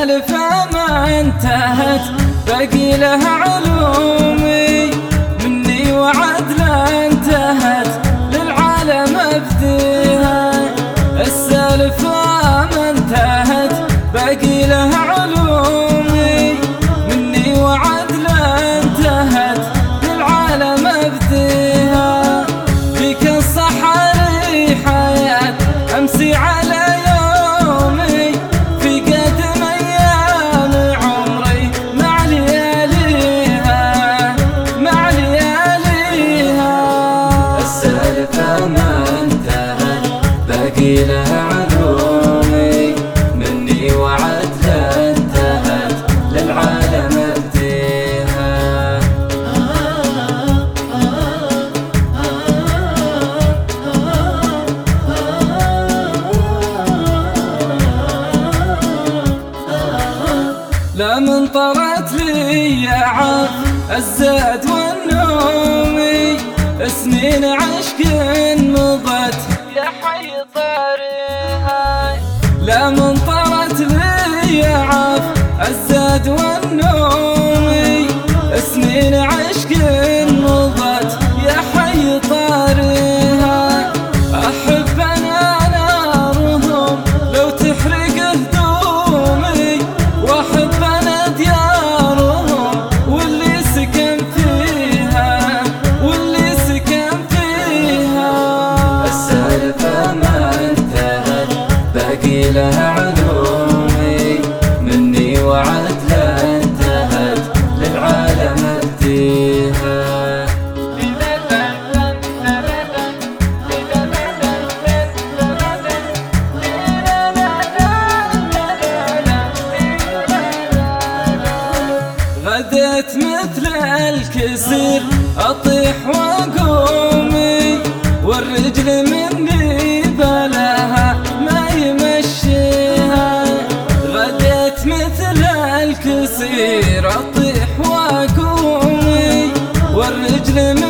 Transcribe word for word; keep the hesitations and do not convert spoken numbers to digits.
السالفة ما انتهت باقي لها علومي، مني وعد لا انتهت للعالم ابديها. السالفة ما انتهت باقي لها علومي، مني وعد لا انتهت للعالم ابديها. فيك الصحة لي حياة امسي على يومي، في قدم ايام عمري مع لياليها مع لياليها. السالفة ما انتهت باقي لها علومي، مني وعد لا انتهت للعالم ابديها. لا من طرت لي عاف الزاد والنومي، سنين عشق مضت يا حي طاريها. لا من طرت لي عاف الزاد والنومي، سنين عشق مضت يا حي طاريها. احب انا نارهم لو تحرق هدومي، واحب انا ديارهم واللي سكن فيها واللي سكن فيها. السالفة ما انتهت باقي لها علومي، مني وعد لا انتهت للعالم ابديها. غديت مثل الكسر اطيح واقومي، والرجل مني بلاها ما يمشيها. غديت مثل الكسر اطيح واقومي، والرجل